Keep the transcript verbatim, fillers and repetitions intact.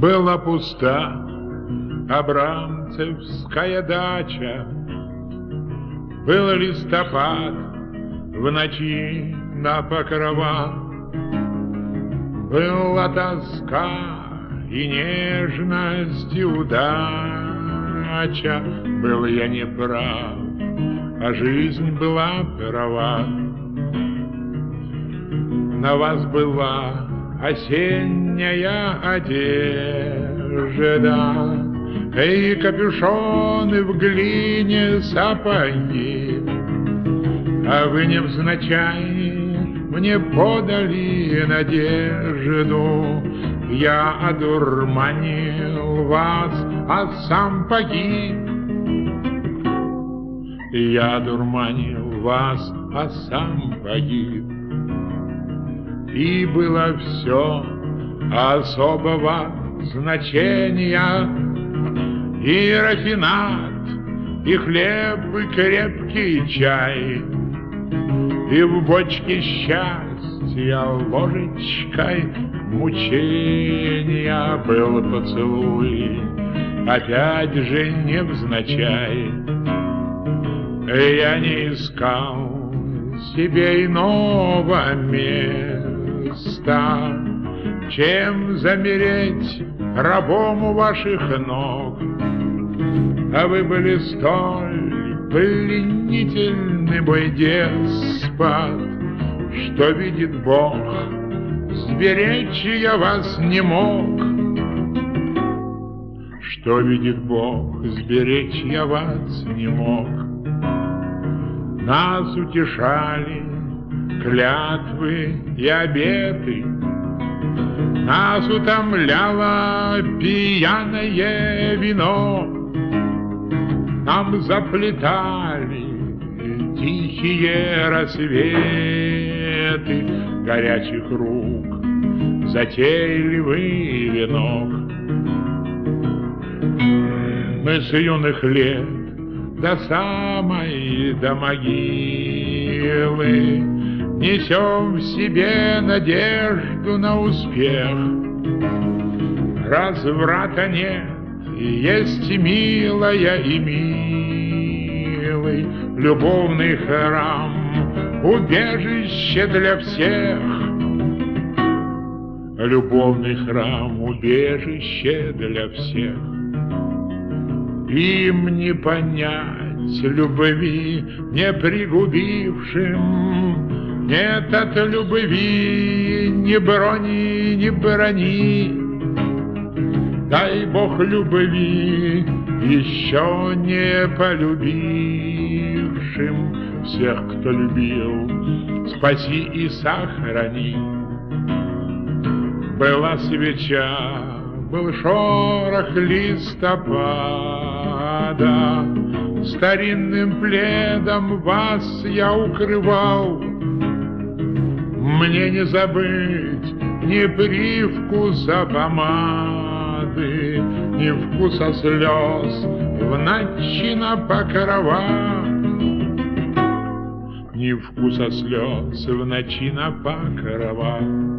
Была пуста абрамцевская дача, был листопад в ночи на покрова, была тоска и нежность и удача. Был я не прав, а жизнь была права. На вас была осенняя одежда и капюшоны в глине сапоги, а вы невзначай мне подали надежду. Я одурманил вас, а сам погиб. Я одурманил вас, а сам погиб. И было все особого значения, и рафинад, и хлеб, и крепкий чай, и в бочке счастья ложечкой мучения был поцелуй, опять же невзначай. Я не искал себе иного места, чем замереть рабом у ваших ног. А вы были столь пленительны, мой деспот, что видит Бог, сберечь я вас не мог. Что видит Бог, сберечь я вас не мог. Нас утешали клятвы и обеты, нас утомляло пьяное вино, нам заплетали тихие рассветы горячих рук, затейливый венок. Мы с юных лет до самой до могилы несем в себе надежду на успех. Разврата нет, есть и милая, и милый любовный храм, убежище для всех. Любовный храм, убежище для всех. Им не понять любви, не пригубившим, нет от любви ни брони, ни брони. Дай Бог любви еще не полюбившим, всех, кто любил, спаси и сохрани. Была свеча, был шорох листопада, старинным пледом вас я укрывал. Мне не забыть ни привкуса помады, ни вкуса слез в ночи на покрова, ни вкуса слез в ночи на покрова.